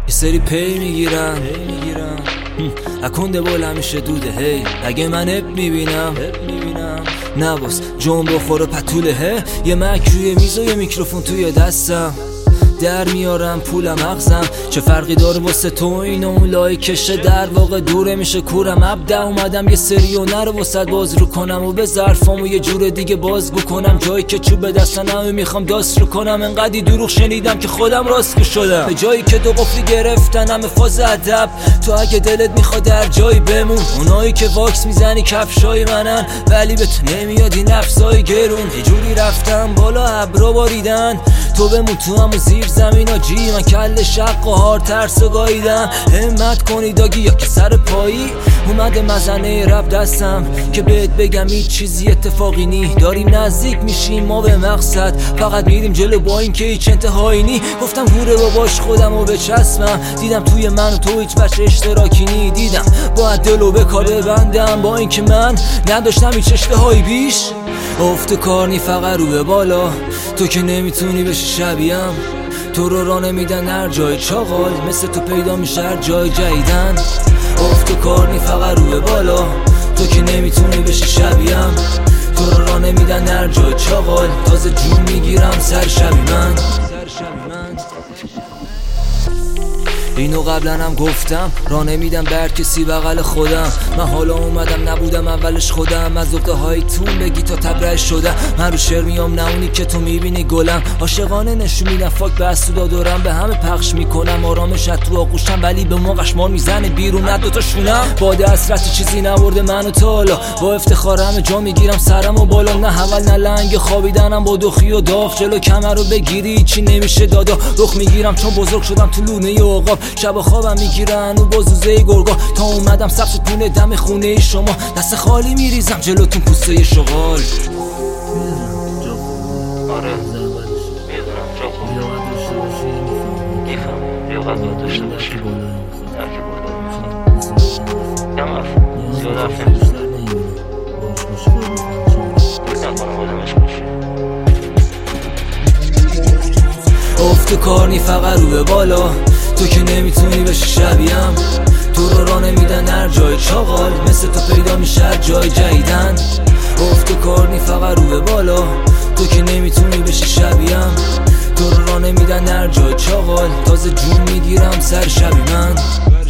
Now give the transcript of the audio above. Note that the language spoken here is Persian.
یه سری پی میگیرن اکنده بول همیشه دوده هی اگه من اپ میبینم نباس جون بخوره پتوله یه مک روی میز و یه میکروفون توی دستم در میارم پولم مغزم چه فرقی داره واسه تو این و اون لایکشه در واقع دوره میشه کورم ابدا اومدم یه سری و نرو واسه باز رو کنم و به ظرفامو یه جور دیگه بازگو کنم جایی که چوب دستنم میخوام داست رو کنم انقدی دروغ شنیدم که خودم راستگو شدم به جایی که دو قفلی گرفتنم فاز ادب تو اگه دلت میخواد در جایی بمون اونایی که واکس میزنی کفشای منن ولی به تو نمیاد این نفسای گرون یه جوری رفتم بالا ابرو باریدن تو بمون تو همون زیر زمین آجی من کل شق و هار ترس و گاییدم همت کنی داگی یا که سر پایی اومده مزنه رب دستم که بهت بگم هیچ چیزی اتفاقی نی داریم نزدیک میشیم ما به مقصد فقط میریم جلو با این که هیچ انتهایی نی گفتم گوره باباش خودم و بچسبم دیدم توی من و تو هیچ بچه اشتراکی نی دیدم باید دلو به کار ببندم با این که من نداشتم هیچ اشتهایی بیش افت کار نی فقط رو به بالا تو که نمیتونی بشی شبیهم تو رو راه نمیدن هر جای چاقال مثل تو پیدا میشه هر جای جدیدن افت کار نی فقط رو به بالا تو که نمیتونی بشی شبیهم تو رو راه نمیدن هر جای چاقال تازه جون میگیرم سر شبی من اینو قبلا هم گفتم راه نمیدم بر کسی بغل خودم من حالا اومدم نبودم اولش خودم از عقده هایتون بگی تا تبرئه شدم من رو شعر میام نه اونی که تو میبینی گلم عاشقانه نشون میدم فاک بس تو دارم به همه پخش میکنم آرامش تو آغوشم ولی به ما قشمار میزنه بیرون نه دوتا شونم باده حسرتی چیزی نبرده منو تا حالا با افتخار همه جا میگیرم سرم و بالا نه حول نه لنگ خوابیدنم با دخی و داغ جلو کمر رو بگیری چی نمیشه دادا رخ میگیرم چون بزرگ شدم تو لونه عقاب شب خوابم میگیرن و بازوزه گرگا تا اومدم سبز تونه دم خونه شما دست خالی میریزم جلوتون پوسته شغال آره میدونم جا خوب میفهم ریاضت باید داشته باشی هرکی بالا میخواد کم حرف زیاد حرف نمیزن نکنم آدمش باشی افت کار نی فقط رو به بالا تو که نمیتونی بشی شبیهم تو رو راه نمیدن هر جای چاقال مثل تو پیدا میشه هر جای جدیدن افت کار نی فقط رو به بالا تو که نمیتونی بشی شبیهم تو رو راه نمیدن هر جای چاقال تازه جون میگیرم سر شبی من